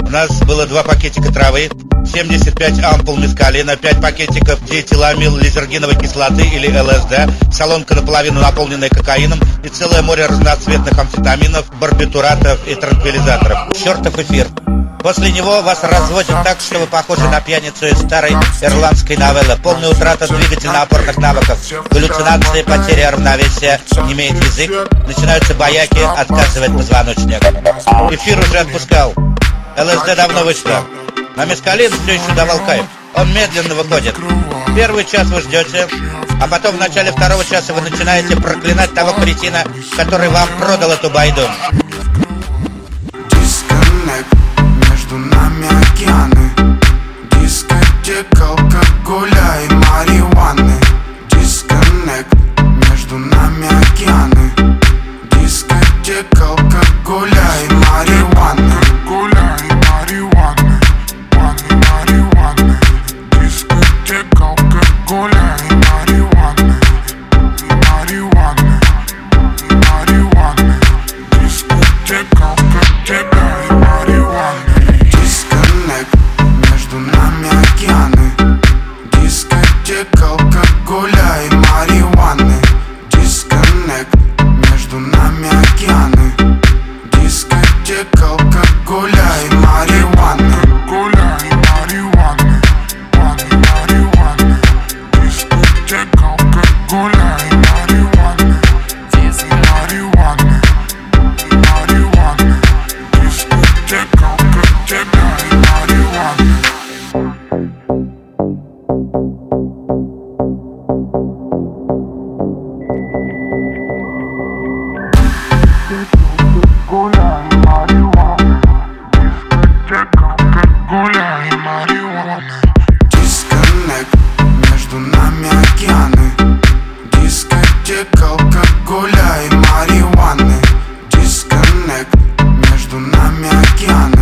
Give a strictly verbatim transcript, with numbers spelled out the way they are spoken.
У нас было два пакетика травы, семьдесят пять ампул мескалина, пять пакетиков диэтиламил лизергиновой кислоты или эл эс дэ, солонка наполовину наполненная кокаином и целое море разноцветных амфетаминов, барбитуратов и транквилизаторов. Чертов эфир. После него вас разводят так, что вы похожи на пьяницу из старой ирландской новеллы. Полная утрата двигательно-опорных навыков, галлюцинации, потеря равновесия, не имеет язык, начинаются бояки, отказывает позвоночник. Эфир уже отпускал, эл эс дэ давно вышло, а мескалин все еще давал кайф. Он медленно выходит. Первый час вы ждете, а потом в начале второго часа вы начинаете проклинать того кретина, который вам продал эту байду. Между нами океаны, дискотека, алкоголя и марихуаны. Дисконнект, между нами океаны, дискотека, алкоголя и марихуаны. Алкоголя и марихуаны, марихуаны. Дискотека, алкоголя и марихуаны, марихуаны, марихуаны. Дискотека, алкоголя и марихуаны. Между нами океаны, дискотека, алкоголя и марихуаны. Дисконнект, между нами океаны, дискотека, алкоголя и марихуаны. Алкоголя и марихуаны, марихуаны. Дискотека, алкоголя и марихуаны, марихуаны, марихуаны. Дискотека, алкоголя и марихуаны. Дисконнект, между нами океаны, дискотека, алкоголя и марихуаны. Дисконнект, между нами океаны.